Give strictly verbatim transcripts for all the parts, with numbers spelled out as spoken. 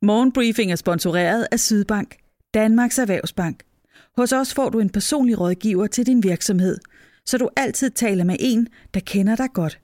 Morgenbriefing er sponsoreret af Sydbank, Danmarks Erhvervsbank. Hos os får du en personlig rådgiver til din virksomhed, så du altid taler med en, der kender dig godt.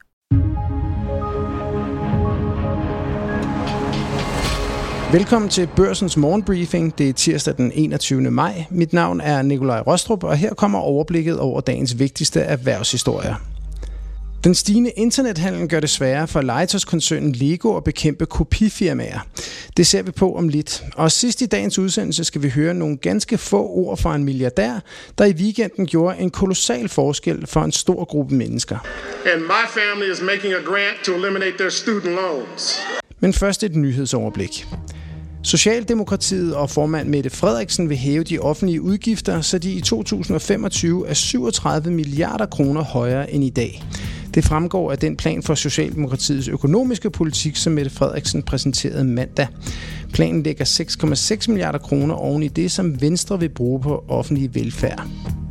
Velkommen til Børsens Morgenbriefing. Det er tirsdag den enogtyvende maj. Mit navn er Nikolaj Rostrup, og her kommer overblikket over dagens vigtigste erhvervshistorier. Den stigende internethandel gør det sværere for legetøjskoncernen Lego at bekæmpe kopifirmaer. Det ser vi på om lidt. Og sidst i dagens udsendelse skal vi høre nogle ganske få ord fra en milliardær, der i weekenden gjorde en kolossal forskel for en stor gruppe mennesker. And my family is making a grant to eliminate their student loans. Men først et nyhedsoverblik. Socialdemokratiet og formand Mette Frederiksen vil hæve de offentlige udgifter, så de i to tusind og femogtyve er syvogtredive milliarder kroner højere end i dag. Det fremgår af den plan for Socialdemokratiets økonomiske politik, som Mette Frederiksen præsenterede mandag. Planen lægger seks komma seks milliarder kroner oven i det, som Venstre vil bruge på offentlig velfærd.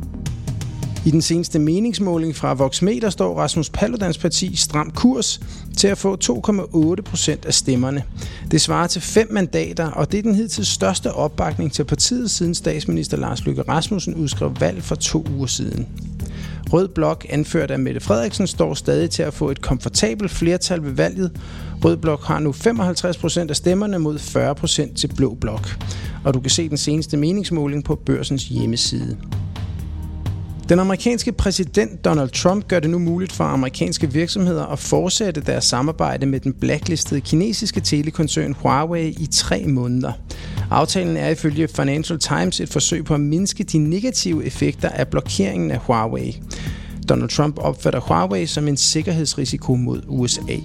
I den seneste meningsmåling fra Voxmeter står Rasmus Paludans parti Stram Kurs til at få to komma otte procent af stemmerne. Det svarer til fem mandater, og det er den hidtil største opbakning til partiet siden statsminister Lars Løkke Rasmussen udskrev valg for to uger siden. Rød Blok, anført af Mette Frederiksen, står stadig til at få et komfortabelt flertal ved valget. Rød Blok har nu femoghalvtreds procent af stemmerne mod fyrre procent til Blå Blok. Og du kan se den seneste meningsmåling på Børsens hjemmeside. Den amerikanske præsident Donald Trump gør det nu muligt for amerikanske virksomheder at fortsætte deres samarbejde med den blacklistede kinesiske telekoncern Huawei i tre måneder. Aftalen er ifølge Financial Times et forsøg på at mindske de negative effekter af blokeringen af Huawei. Donald Trump opfatter Huawei som en sikkerhedsrisiko mod U S A.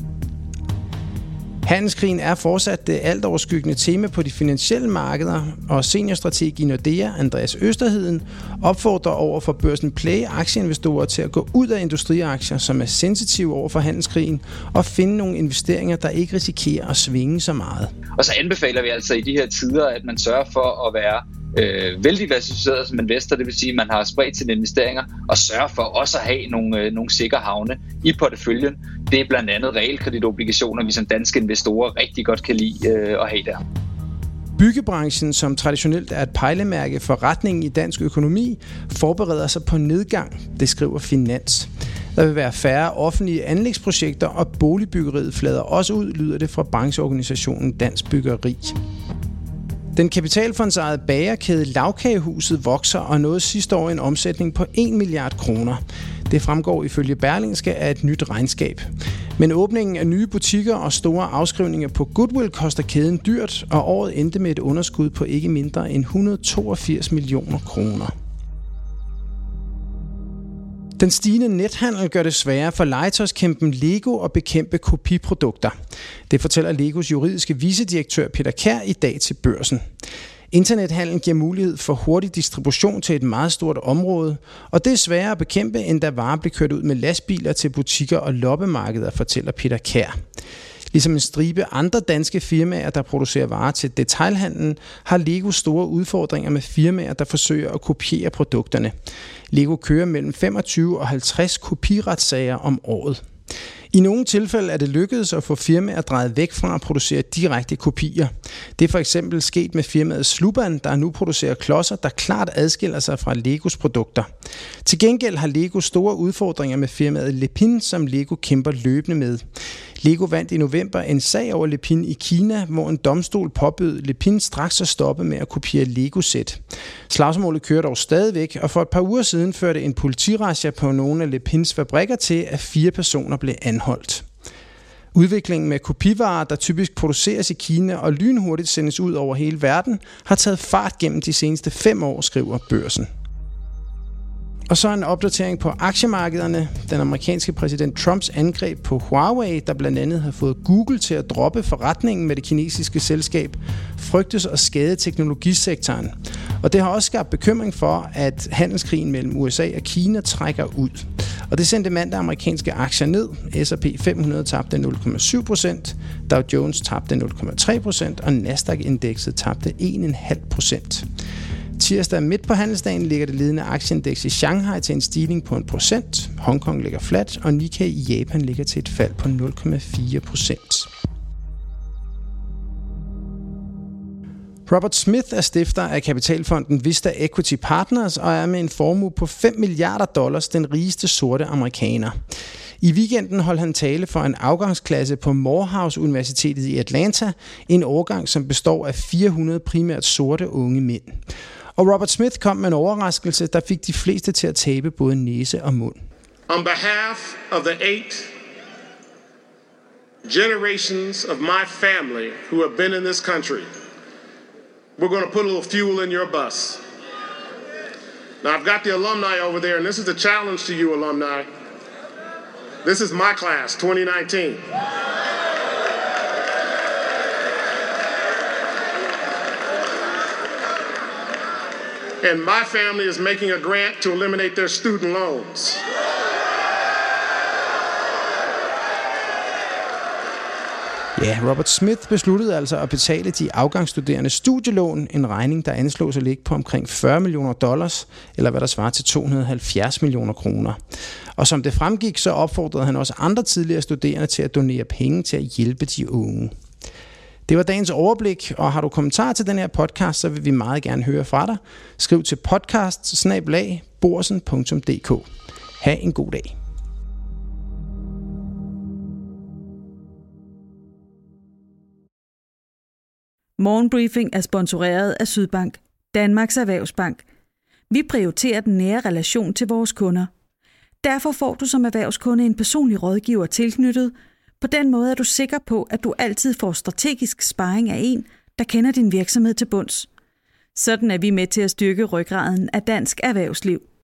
Handelskrigen er fortsat det altoverskyggende tema på de finansielle markeder, og seniorstrateg i Nordea, Andreas Østerheden, opfordrer over for Børsen Play aktieinvestorer til at gå ud af industriaktier, som er sensitive over for handelskrigen, og finde nogle investeringer, der ikke risikerer at svinge så meget. Og så anbefaler vi altså i de her tider, at man sørger for at være øh, veldiversificeret som investor, det vil sige, at man har spredt sine investeringer, og sørger for også at have nogle, øh, nogle sikre havne i porteføljen. Det er blandt andet realkreditobligationer, vi som danske investorer rigtig godt kan lide øh, at have der. Byggebranchen, som traditionelt er et pejlemærke for retningen i dansk økonomi, forbereder sig på nedgang, det skriver Finans. Der vil være færre offentlige anlægsprojekter, og boligbyggeriet flader også ud, lyder det fra brancheorganisationen Dansk Byggeri. Den kapitalfondsejede bagerkæde Lagkagehuset vokser og nåede sidste år en omsætning på en milliard kroner. Det fremgår ifølge Berlingske af et nyt regnskab. Men åbningen af nye butikker og store afskrivninger på goodwill koster kæden dyrt, og året endte med et underskud på ikke mindre end et hundrede og toogfirs millioner kroner. Den stigende nethandel gør det sværere for legetøjskæmpen Lego at bekæmpe kopiprodukter. Det fortæller Legos juridiske vicedirektør Peter Kjær i dag til Børsen. Internethandel giver mulighed for hurtig distribution til et meget stort område, og det er sværere at bekæmpe, end da varer bliver kørt ud med lastbiler til butikker og loppemarkeder, fortæller Peter Kjær. Ligesom en stribe andre danske firmaer, der producerer varer til detailhandlen, har Lego store udfordringer med firmaer, der forsøger at kopiere produkterne. Lego kører mellem femogtyve og halvtreds kopiretssager om året. I nogle tilfælde er det lykkedes at få firmaer drejet væk fra at producere direkte kopier. Det er for eksempel sket med firmaet Sluban, der nu producerer klodser, der klart adskiller sig fra Legos produkter. Til gengæld har Lego store udfordringer med firmaet Lepin, som Lego kæmper løbende med. Lego vandt i november en sag over Lepin i Kina, hvor en domstol påbød Lepin straks at stoppe med at kopiere Lego-sæt. Slagsmålet kører dog stadigvæk, og for et par uger siden førte en politirazzia på nogle af Lepins fabrikker til, at fire personer blev anholdt. Udviklingen med kopivarer, der typisk produceres i Kina og lynhurtigt sendes ud over hele verden, har taget fart gennem de seneste fem år, skriver Børsen. Og så en opdatering på aktiemarkederne. Den amerikanske præsident Trumps angreb på Huawei, der blandt andet har fået Google til at droppe forretningen med det kinesiske selskab, frygtes at skade teknologisektoren. Og det har også skabt bekymring for, at handelskrigen mellem U S A og Kina trækker ud. Og det sendte mandag amerikanske aktier ned. S og P fem hundrede tabte nul komma syv procent, Dow Jones tabte nul komma tre procent, og Nasdaq-indekset tabte en komma fem procent. Tirsdag midt på handelsdagen ligger det ledende aktieindeks i Shanghai til en stigning på en procent. Hongkong ligger fladt, og Nikkei i Japan ligger til et fald på nul komma fire procent. Robert Smith er stifter af kapitalfonden Vista Equity Partners og er med en formue på fem milliarder dollars den rigeste sorte amerikaner. I weekenden holdt han tale for en afgangsklasse på Morehouse Universitetet i Atlanta, en årgang, som består af fire hundrede primært sorte unge mænd. Og Robert Smith kom med en overraskelse, der fik de fleste til at tabe både næse og mund. On behalf of the eight generations of my family who have been in this country, we're going to put a little fuel in your bus. Now, I've got the alumni over there, and this is a challenge to you alumni. This is my class, twenty nineteen. And my family is making a grant to eliminate their student loans. Ja, Robert Smith besluttede altså at betale de afgangsstuderende studielån, en regning, der anslås at ligge på omkring fyrre millioner dollars, eller hvad der svarer til to hundrede og halvfjerds millioner kroner. Og som det fremgik, så opfordrede han også andre tidligere studerende til at donere penge til at hjælpe de unge. Det var dagens overblik, og har du kommentarer til den her podcast, så vil vi meget gerne høre fra dig. Skriv til podcast bindestreg borsen punktum d k. Ha' en god dag. Morgenbriefing er sponsoreret af Sydbank, Danmarks Erhvervsbank. Vi prioriterer den nære relation til vores kunder. Derfor får du som erhvervskunde en personlig rådgiver tilknyttet. På den måde er du sikker på, at du altid får strategisk sparring af en, der kender din virksomhed til bunds. Sådan er vi med til at styrke ryggraden af dansk erhvervsliv.